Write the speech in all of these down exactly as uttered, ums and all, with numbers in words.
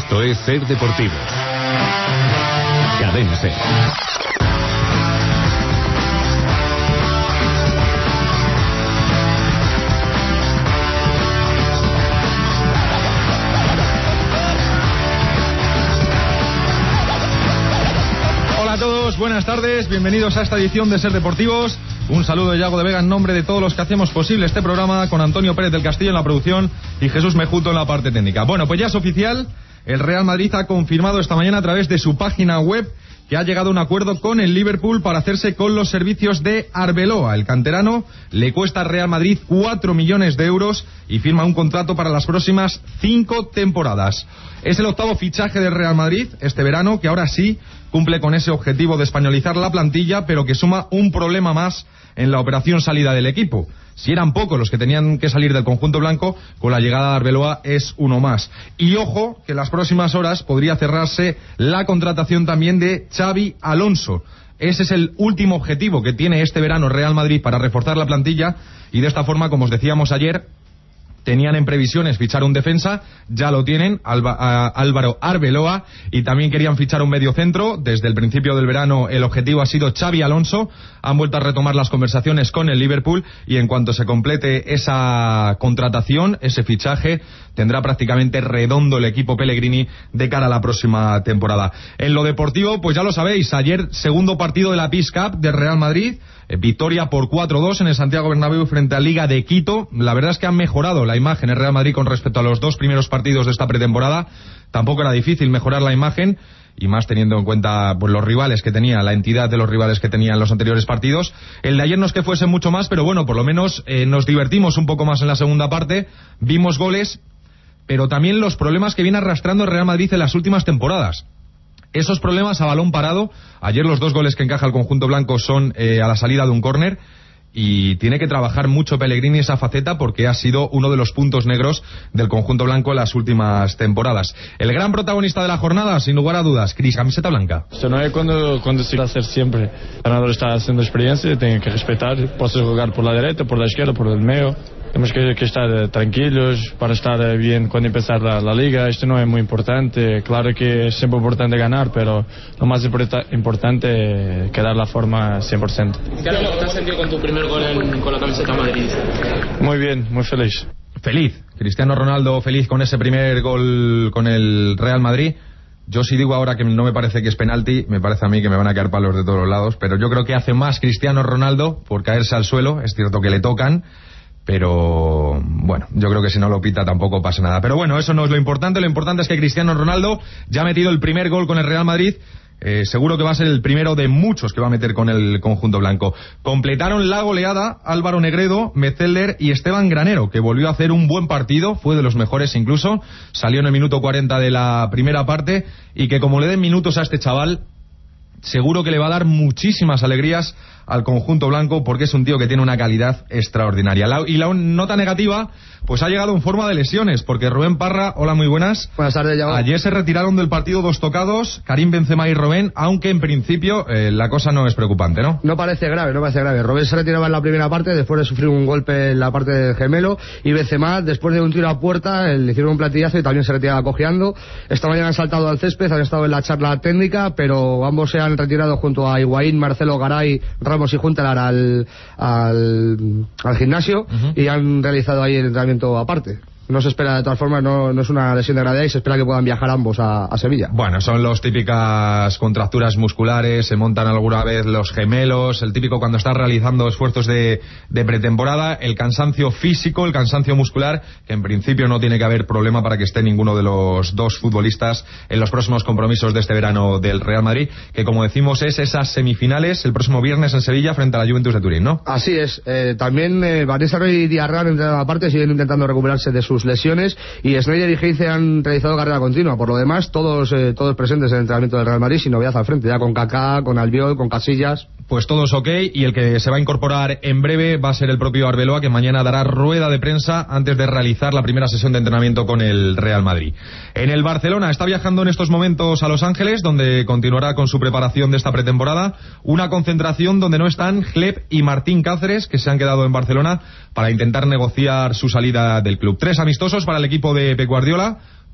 Esto es Ser Deportivo. Cadena Ser. Hola a todos, buenas tardes, bienvenidos a esta edición de Ser Deportivos. Un saludo de Yago de Vega en nombre de todos los que hacemos posible este programa, con Antonio Pérez del Castillo en la producción y Jesús Mejuto en la parte técnica. Bueno, pues ya es oficial, el Real Madrid ha confirmado esta mañana a través de su página web que ha llegado a un acuerdo con el Liverpool para hacerse con los servicios de Arbeloa. El canterano le cuesta al Real Madrid cuatro millones de euros y firma un contrato para las próximas cinco temporadas. Es el octavo fichaje del Real Madrid este verano, que ahora sí cumple con ese objetivo de españolizar la plantilla, pero que suma un problema más en la operación salida del equipo. Si eran pocos los que tenían que salir del conjunto blanco, con la llegada de Arbeloa es uno más. Y ojo, que en las próximas horas podría cerrarse la contratación también de Xabi Alonso. Ese es el último objetivo que tiene este verano Real Madrid para reforzar la plantilla, y de esta forma, como os decíamos ayer, tenían en previsiones fichar un defensa, ya lo tienen, Alba, a, Álvaro Arbeloa, y también querían fichar un mediocentro. Desde el principio del verano el objetivo ha sido Xabi Alonso. Han vuelto a retomar las conversaciones con el Liverpool, y en cuanto se complete esa contratación, ese fichaje, tendrá prácticamente redondo el equipo Pellegrini de cara a la próxima temporada. En lo deportivo, pues ya lo sabéis, ayer segundo partido de la Peace Cup del Real Madrid, eh, victoria por cuatro dos en el Santiago Bernabéu frente a Liga de Quito. La verdad es que han mejorado la imagen el Real Madrid con respecto a los dos primeros partidos de esta pretemporada. Tampoco era difícil mejorar la imagen, y más teniendo en cuenta pues los rivales que tenía, la entidad de los rivales que tenía en los anteriores partidos. El de ayer no es que fuese mucho más, pero bueno, por lo menos eh, nos divertimos un poco más en la segunda parte, vimos goles, pero también los problemas que viene arrastrando el Real Madrid en las últimas temporadas. Esos problemas a balón parado. Ayer los dos goles que encaja el conjunto blanco son eh, a la salida de un córner, y tiene que trabajar mucho Pellegrini esa faceta, porque ha sido uno de los puntos negros del conjunto blanco en las últimas temporadas. El gran protagonista de la jornada, sin lugar a dudas, Cris, camiseta blanca. Esto no es cuando, cuando se va a hacer siempre. El ganador está haciendo experiencia, tiene que respetar. Puedes jugar por la derecha, por la izquierda, por el medio. Tenemos que, que estar tranquilos para estar bien cuando empezar la, la liga. Esto no es muy importante. Claro que es siempre importante ganar, pero lo más importa, importante es quedar la forma cien por ciento. ¿Qué te has sentido con tu primer gol en, con la camiseta Madrid? Muy bien, muy feliz. Feliz. Cristiano Ronaldo feliz con ese primer gol con el Real Madrid. Yo sí digo ahora que no me parece que es penalti, me parece a mí que me van a caer palos de todos los lados, pero yo creo que hace más Cristiano Ronaldo por caerse al suelo. Es cierto que le tocan, pero bueno, yo creo que si no lo pita tampoco pasa nada. Pero bueno, eso no es lo importante. Lo importante es que Cristiano Ronaldo ya ha metido el primer gol con el Real Madrid. Eh, seguro que va a ser el primero de muchos que va a meter con el conjunto blanco. Completaron la goleada Álvaro Negredo, Metzeler y Esteban Granero, que volvió a hacer un buen partido, fue de los mejores incluso, salió en el minuto cuarenta de la primera parte, y que como le den minutos a este chaval, seguro que le va a dar muchísimas alegrías al conjunto blanco, porque es un tío que tiene una calidad extraordinaria. La, y la nota negativa, pues ha llegado en forma de lesiones, porque Rubén Parra, hola, muy buenas. Buenas tardes, Yago. Ayer se retiraron del partido dos tocados, Karim Benzema y Robben, aunque en principio eh, la cosa no es preocupante, ¿no? No parece grave, no parece grave. Robben se retiraba en la primera parte, después de sufrir un golpe en la parte del gemelo, y Benzema, después de un tiro a puerta, le hicieron un platillazo y también se retiraba cojeando. Esta mañana han saltado al césped, han estado en la charla técnica, pero ambos se han retirado junto a Higuaín, Marcelo, Garay, Ramos y Juntelar al, al, al gimnasio, uh-huh. y han realizado ahí el entrenamiento aparte. No se espera, de todas formas, no, no es una lesión de gravedad, y se espera que puedan viajar ambos a, a Sevilla. Bueno, son las típicas contracturas musculares, se montan alguna vez los gemelos, el típico cuando estás realizando esfuerzos de, de pretemporada, el cansancio físico, el cansancio muscular, que en principio no tiene que haber problema para que esté ninguno de los dos futbolistas en los próximos compromisos de este verano del Real Madrid, que como decimos es esas semifinales el próximo viernes en Sevilla frente a la Juventus de Turín, ¿no? Así es. Eh, también eh, Van Nistelrooy y Diarra, aparte, siguen intentando recuperarse de sus lesiones, y Sneijder y Heinze han realizado carrera continua. Por lo demás, todos eh, todos presentes en el entrenamiento del Real Madrid, sin novedad al frente, ya con Kaká, con Albiol, con Casillas. Pues todos ok, y el que se va a incorporar en breve va a ser el propio Arbeloa, que mañana dará rueda de prensa antes de realizar la primera sesión de entrenamiento con el Real Madrid. En el Barcelona está viajando en estos momentos a Los Ángeles, donde continuará con su preparación de esta pretemporada, una concentración donde no están Hleb y Martín Cáceres, que se han quedado en Barcelona para intentar negociar su salida del club. Tres amistosos para el equipo de Pep Guardiola,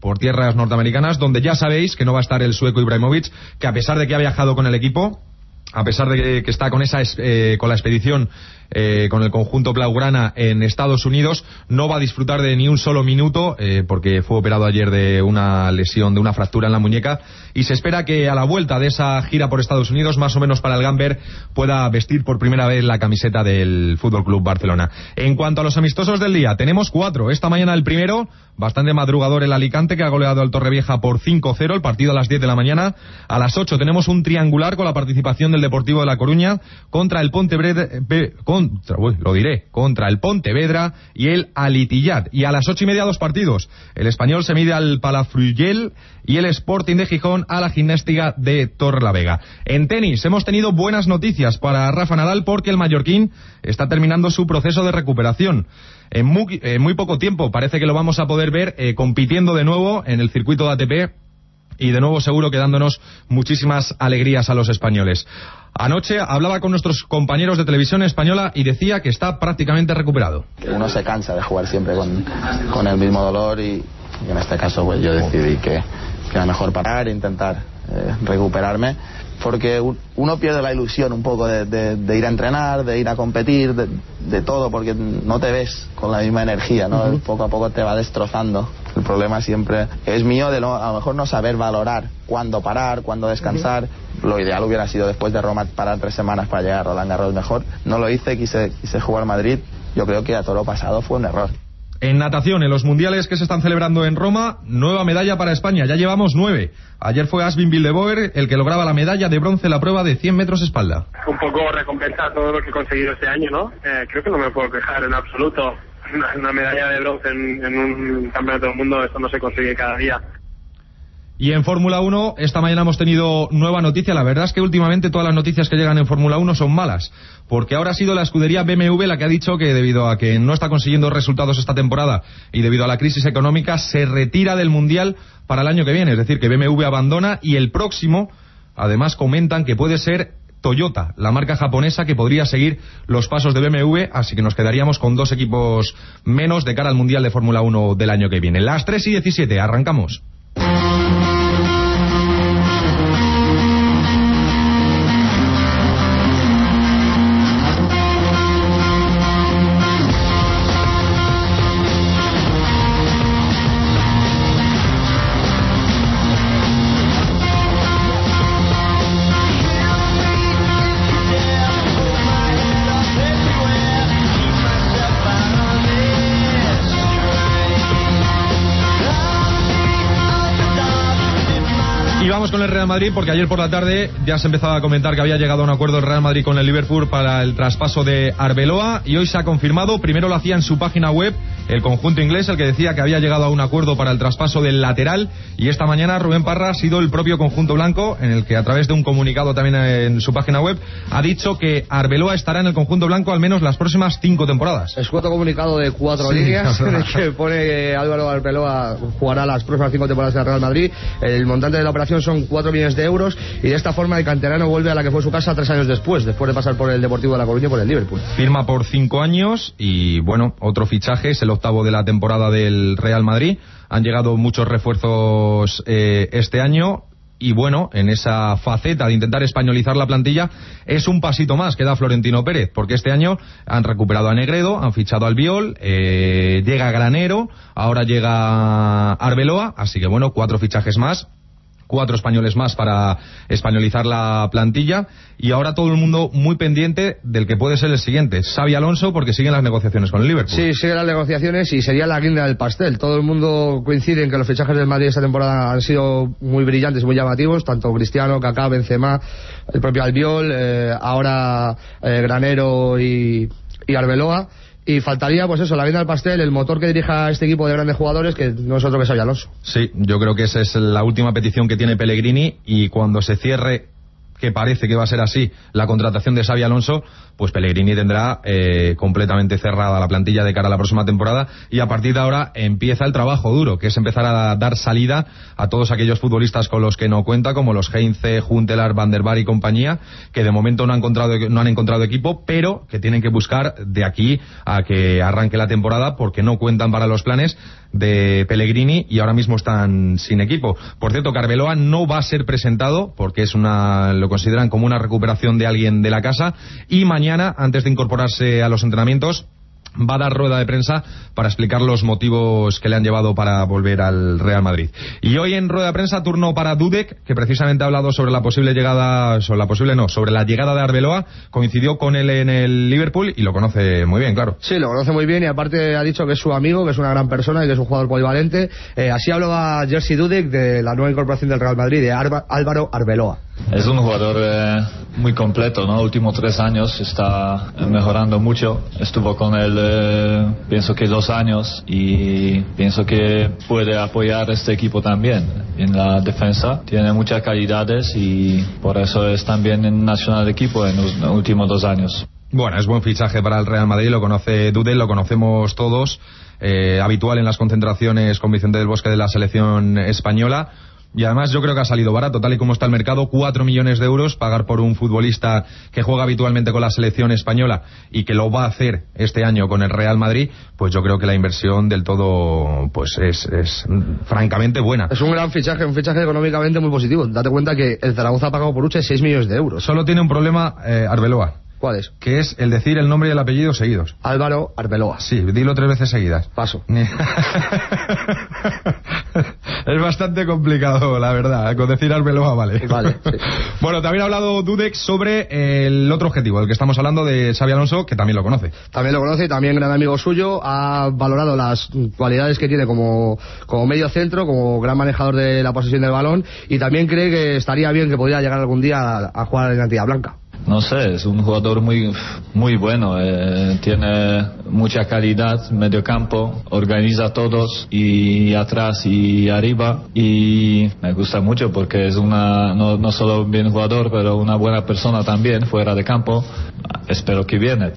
por tierras norteamericanas, donde ya sabéis que no va a estar el sueco Ibrahimovic, que a pesar de que ha viajado con el equipo, a pesar de que, que está con esa eh, con la expedición eh, con el conjunto blaugrana en Estados Unidos, no va a disfrutar de ni un solo minuto eh, porque fue operado ayer de una lesión, de una fractura en la muñeca, y se espera que a la vuelta de esa gira por Estados Unidos, más o menos para el Gamber, pueda vestir por primera vez la camiseta del F C Barcelona. En cuanto a los amistosos del día, tenemos cuatro. Esta mañana el primero, bastante madrugador, el Alicante, que ha goleado al Torrevieja por cinco cero, el partido a las diez de la mañana. A las ocho tenemos un triangular con la participación del Deportivo de La Coruña contra el Pontevedra, contra, uy, lo diré, contra el Pontevedra y el Alitillat. Y a las ocho y media dos partidos. El Español se mide al Palafrugell y el Sporting de Gijón a la Gimnástica de Torrelavega. En tenis hemos tenido buenas noticias para Rafa Nadal, porque el mallorquín está terminando su proceso de recuperación. En muy, en muy poco tiempo parece que lo vamos a poder ver eh, compitiendo de nuevo en el circuito de A T P, y de nuevo seguro que dándonos muchísimas alegrías a los españoles. Anoche hablaba con nuestros compañeros de televisión española y decía que está prácticamente recuperado. Uno se cansa de jugar siempre con, con el mismo dolor, y, y en este caso pues yo decidí que, que era mejor parar e intentar eh, recuperarme, porque uno pierde la ilusión un poco de, de, de ir a entrenar, de ir a competir, de, de todo, porque no te ves con la misma energía, ¿no? Uh-huh. Poco a poco te va destrozando. El problema siempre es mío, de no, a lo mejor no saber valorar cuándo parar, cuándo descansar. Uh-huh. Lo ideal hubiera sido después de Roma parar tres semanas para llegar a Roland Garros mejor. No lo hice, quise, quise jugar Madrid. Yo creo que a todo lo pasado fue un error. En natación, en los mundiales que se están celebrando en Roma, nueva medalla para España. Ya llevamos nueve. Ayer fue Asbin Bildeboer el que lograba la medalla de bronce en la prueba de cien metros espalda. Un poco recompensar todo lo que he conseguido este año, ¿no? Eh, creo que no me puedo quejar en absoluto. Una, una medalla de bronce en, en un campeonato del mundo, esto no se consigue cada día. Y en Fórmula uno, esta mañana hemos tenido nueva noticia. La verdad es que últimamente todas las noticias que llegan en Fórmula uno son malas, porque ahora ha sido la escudería B M W la que ha dicho que debido a que no está consiguiendo resultados esta temporada y debido a la crisis económica, se retira del Mundial para el año que viene. Es decir, que B M W abandona, y el próximo, además comentan que puede ser Toyota, la marca japonesa, que podría seguir los pasos de B M W, así que nos quedaríamos con dos equipos menos de cara al Mundial de Fórmula uno del año que viene. Las tres y diecisiete, arrancamos. Con el Real Madrid, porque ayer por la tarde ya se empezaba a comentar que había llegado a un acuerdo el Real Madrid con el Liverpool para el traspaso de Arbeloa, y hoy se ha confirmado. Primero lo hacía en su página web el conjunto inglés, el que decía que había llegado a un acuerdo para el traspaso del lateral, y esta mañana Rubén Parra ha sido el propio conjunto blanco, en el que a través de un comunicado también en su página web ha dicho que Arbeloa estará en el conjunto blanco al menos las próximas cinco temporadas. Escueto comunicado de cuatro sí, líneas en el que pone que Álvaro Arbeloa jugará las próximas cinco temporadas en el Real Madrid. El montante de la operación son cuatro millones de euros, y de esta forma el canterano vuelve a la que fue su casa tres años después, después de pasar por el Deportivo de La Coruña y por el Liverpool. Firma por cinco años y bueno, otro fichaje, es el octavo de la temporada del Real Madrid. Han llegado muchos refuerzos eh, este año. Y bueno, en esa faceta de intentar españolizar la plantilla es un pasito más que da Florentino Pérez, porque este año han recuperado a Negredo, han fichado al Biol, eh, llega Granero, ahora llega Arbeloa, así que bueno, cuatro fichajes más, cuatro españoles más para españolizar la plantilla, y ahora todo el mundo muy pendiente del que puede ser el siguiente, Xabi Alonso, porque siguen las negociaciones con el Liverpool. Sí, siguen las negociaciones y sería la guinda del pastel. Todo el mundo coincide en que los fichajes del Madrid esta temporada han sido muy brillantes, muy llamativos, tanto Cristiano, Kaká, Benzema, el propio Albiol, eh, ahora eh, Granero y, y Arbeloa. Y faltaría, pues eso, la guinda del pastel, el motor que dirija este equipo de grandes jugadores, que no es otro que Xabi Alonso. Sí, yo creo que esa es la última petición que tiene Pellegrini, y cuando se cierre, que parece que va a ser así, la contratación de Xabi Alonso, pues Pellegrini tendrá eh, completamente cerrada la plantilla de cara a la próxima temporada, y a partir de ahora empieza el trabajo duro, que es empezar a dar salida a todos aquellos futbolistas con los que no cuenta, como los Heinze, Huntelaar, Van der Vaart y compañía, que de momento no han encontrado no han encontrado equipo, pero que tienen que buscar de aquí a que arranque la temporada, porque no cuentan para los planes de Pellegrini y ahora mismo están sin equipo. Por cierto, que Arbeloa no va a ser presentado porque es una lo consideran como una recuperación de alguien de la casa, y mañana, antes de incorporarse a los entrenamientos, va a dar rueda de prensa para explicar los motivos que le han llevado para volver al Real Madrid. Y hoy en rueda de prensa turno para Dudek, que precisamente ha hablado sobre la posible llegada, sobre la posible no, sobre la llegada de Arbeloa. Coincidió con él en el Liverpool y lo conoce muy bien, claro. Sí, lo conoce muy bien, y aparte ha dicho que es su amigo, que es una gran persona y que es un jugador polivalente. Eh, así hablaba Jerzy Dudek de la nueva incorporación del Real Madrid, de Arba, Álvaro Arbeloa. Es un jugador eh, muy completo, ¿no? Últimos tres años está mejorando mucho. Estuvo con él, eh, pienso que dos años, y pienso que puede apoyar este equipo también en la defensa. Tiene muchas calidades y por eso es también en nacional de equipo en los últimos dos años. Bueno, es buen fichaje para el Real Madrid, lo conoce Dudek, lo conocemos todos, eh, habitual en las concentraciones con Vicente del Bosque de la selección española. Y además yo creo que ha salido barato, tal y como está el mercado, cuatro millones de euros, pagar por un futbolista que juega habitualmente con la selección española y que lo va a hacer este año con el Real Madrid. Pues yo creo que la inversión del todo pues es, es francamente buena. Es un gran fichaje, un fichaje económicamente muy positivo. Date cuenta que el Zaragoza ha pagado por Uche seis millones de euros. Solo tiene un problema, eh, Arbeloa. ¿Cuál es? Que es el decir el nombre y el apellido seguidos. Álvaro Arbeloa. Sí, dilo tres veces seguidas. Paso. Es bastante complicado, la verdad, con decir Arbeloa vale. Vale, sí. Bueno, también ha hablado Dudek sobre el otro objetivo, el que estamos hablando, de Xabi Alonso, que también lo conoce. También lo conoce, también gran amigo suyo. Ha valorado las cualidades que tiene como, como medio centro, como gran manejador de la posesión del balón, y también cree que estaría bien que podría llegar algún día a, a jugar en la Antilla Blanca. No sé, es un jugador muy muy bueno, eh, tiene mucha calidad, medio campo, organiza todos, y atrás y arriba, y me gusta mucho porque es una no, no solo un bien jugador, pero una buena persona también fuera de campo. Espero que viene.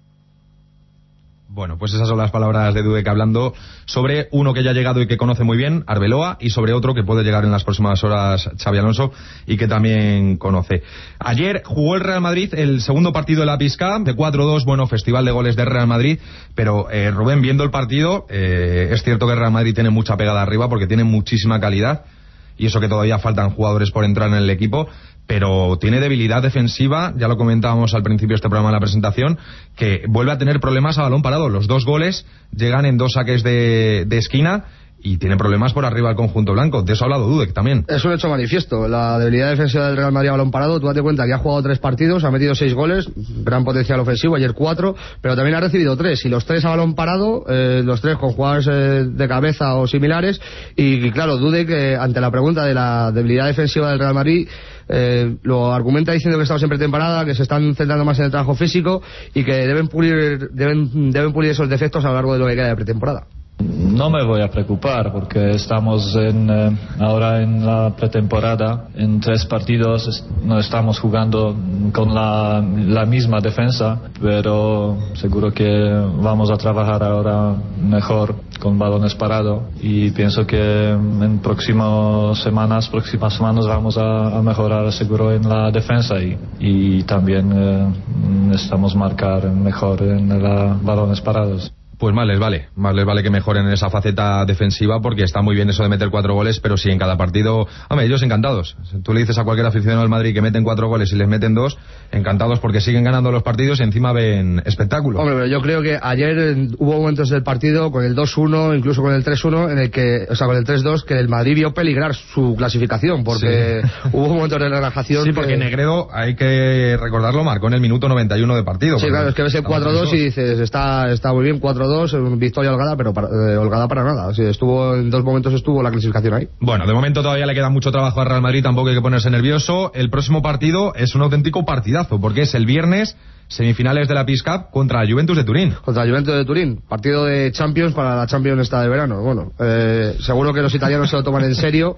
Bueno, pues esas son las palabras de Dudek hablando sobre uno que ya ha llegado y que conoce muy bien, Arbeloa, y sobre otro que puede llegar en las próximas horas, Xabi Alonso, y que también conoce. Ayer jugó el Real Madrid el segundo partido de la Pisca, de cuatro dos, bueno, festival de goles de Real Madrid, pero eh, Rubén, viendo el partido, eh, es cierto que el Real Madrid tiene mucha pegada arriba porque tiene muchísima calidad, y eso que todavía faltan jugadores por entrar en el equipo, pero tiene debilidad defensiva, ya lo comentábamos al principio de este programa en la presentación, que vuelve a tener problemas a balón parado. Los dos goles llegan en dos saques de, de esquina, y tiene problemas por arriba el conjunto blanco. De eso ha hablado Dudek también. Es un hecho manifiesto, la debilidad defensiva del Real Madrid a balón parado. Tú date cuenta que ha jugado tres partidos, ha metido seis goles, gran potencial ofensivo, ayer cuatro, pero también ha recibido tres, y los tres a balón parado, eh, los tres con jugadores eh, de cabeza o similares. Y, y claro, Dudek, eh, ante la pregunta de la debilidad defensiva del Real Madrid, Eh, lo argumenta diciendo que estamos en pretemporada, que se están centrando más en el trabajo físico y que deben pulir deben, deben pulir esos defectos a lo largo de lo que queda de pretemporada. No me voy a preocupar porque estamos en, eh, ahora en la pretemporada, en tres partidos no estamos jugando con la, la misma defensa, pero seguro que vamos a trabajar ahora mejor con balones parados, y pienso que en próximas semanas, próximas semanas vamos a, a mejorar seguro en la defensa, y, y también eh, estamos marcar mejor en los balones parados. Pues más les vale, más les vale que mejoren en esa faceta defensiva, porque está muy bien eso de meter cuatro goles, pero si en cada partido, hombre, ellos encantados. Tú le dices a cualquier aficionado del Madrid que meten cuatro goles y les meten dos, encantados porque siguen ganando los partidos y encima ven espectáculo. Hombre, pero yo creo que ayer hubo momentos del partido con el dos uno, incluso con el tres uno, en el que, o sea, con el tres dos, que el Madrid vio peligrar su clasificación, porque sí. Hubo momentos de relajación. Sí, porque que... Negredo, hay que recordarlo, marcó en el minuto noventa y uno de partido. Sí, claro, es que ves el cuatro dos y dices, está, está muy bien, cuatro dos, victoria holgada, pero para, eh, holgada para nada. Sí, estuvo, en dos momentos estuvo la clasificación ahí. Bueno, de momento todavía le queda mucho trabajo al Real Madrid, tampoco hay que ponerse nervioso. El próximo partido es un auténtico partidazo, porque es el viernes, semifinales de la Peace Cup contra la Juventus de Turín. Contra la Juventus de Turín, partido de Champions para la Champions esta de verano. Bueno, eh, seguro que los italianos se lo toman en serio.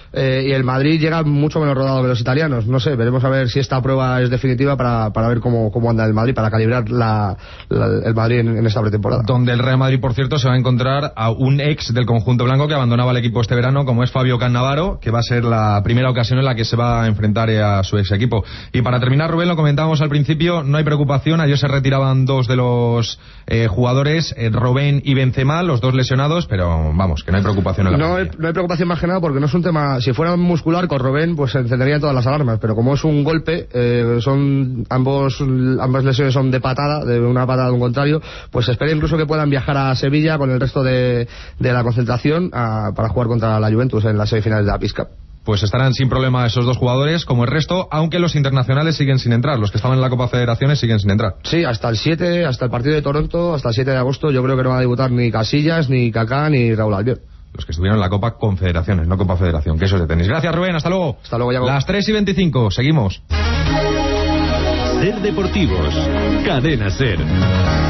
eh, y el Madrid llega mucho menos rodado que los italianos. No sé, veremos a ver si esta prueba es definitiva para, para ver cómo, cómo anda el Madrid, para calibrar la, la, el Madrid en, en esta pretemporada. Donde el Real Madrid, por cierto, se va a encontrar a un ex del conjunto blanco que abandonaba el equipo este verano, como es Fabio Cannavaro, que va a ser la primera ocasión en la que se va a enfrentar a su ex equipo. Y para terminar, Rubén, lo comentábamos al principio, no hay preocupación. Ayer se retiraban dos de los eh, jugadores, eh, Robben y Benzema, los dos lesionados, pero vamos, que no hay preocupación en la no hay, no hay preocupación más que nada porque no es un tema, si fuera muscular con Robben pues se encenderían todas las alarmas, pero como es un golpe, eh, son ambos ambas lesiones son de patada, de una patada de un contrario, pues se espera incluso que puedan viajar a Sevilla con el resto de, de la concentración a, para jugar contra la Juventus en las semifinales de la Pisca. Pues estarán sin problema esos dos jugadores, como el resto, aunque los internacionales siguen sin entrar. Los que estaban en la Copa Federaciones siguen sin entrar. Sí, hasta el siete, hasta el partido de Toronto, hasta el siete de agosto, yo creo que no van a debutar ni Casillas, ni Kaká, ni Raúl Albiol. Los que estuvieron en la Copa Confederaciones, no Copa Federación, que eso es de tenis. Gracias, Rubén, hasta luego. Hasta luego, Yago. Las tres y veinticinco, seguimos. Ser Deportivos, Cadena Ser.